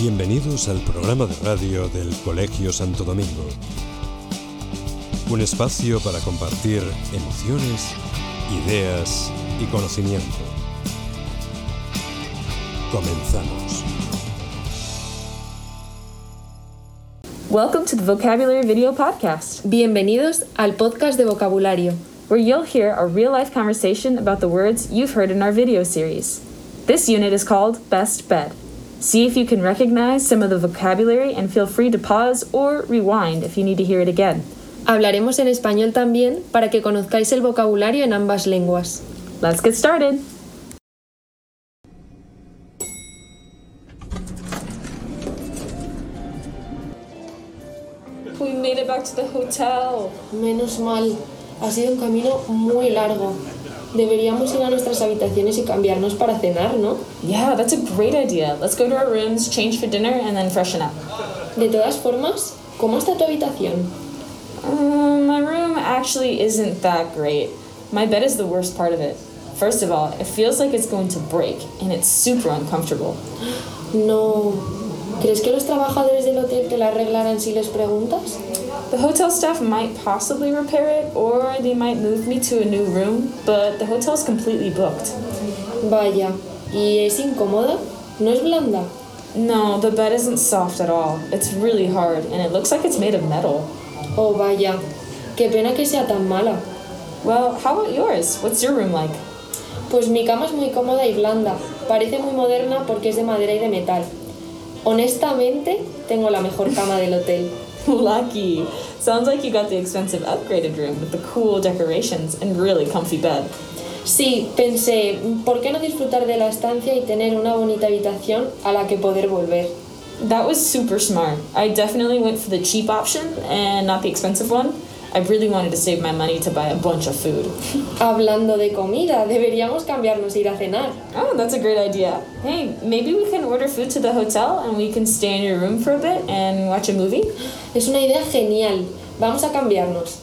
Bienvenidos al programa de radio del Colegio Santo Domingo. Un espacio para compartir emociones, ideas y conocimiento. Comenzamos. Welcome to the Vocabulary Video Podcast. Bienvenidos al podcast de vocabulario, where you'll hear a real-life conversation about the words you've heard in our video series. This unit is called Best Bet. See if you can recognize some of the vocabulary and feel free to pause or rewind if you need to hear it again. Hablaremos en español también para que conozcáis el vocabulario en ambas lenguas. Let's get started. We made it back to the hotel. Menos mal, ha sido un camino muy largo. Deberíamos ir a nuestras habitaciones y cambiarnos para cenar, ¿no? Yeah, that's a great idea. Let's go to our rooms, change for dinner, and then freshen up. De todas formas, ¿cómo está tu habitación? My room actually isn't that great. My bed is the worst part of it. First of all, it feels like it's going to break, and it's super uncomfortable. No. ¿Crees que los trabajadores del hotel te la arreglarán si les preguntas? The hotel staff might possibly repair it, or they might move me to a new room, but the hotel's completely booked. Vaya, ¿y es incómoda? ¿No es blanda? No, the bed isn't soft at all. It's really hard, and it looks like it's made of metal. Oh, vaya. Qué pena que sea tan mala. Well, how about yours? What's your room like? Pues mi cama es muy cómoda y blanda. Parece muy moderna porque es de madera y de metal. Honestamente, tengo la mejor cama del hotel. Lucky. Sounds like you got the expensive upgraded room with the cool decorations and really comfy bed. Sí, pensé, ¿por qué no disfrutar de la estancia y tener una bonita habitación a la que poder volver? That was super smart. I definitely went for the cheap option and not the expensive one. I really wanted to save my money to buy a bunch of food. Hablando de comida, deberíamos cambiarnos e ir a cenar. Oh, that's a great idea. Hey, maybe we can order food to the hotel and we can stay in your room for a bit and watch a movie? Es una idea genial. Vamos a cambiarnos.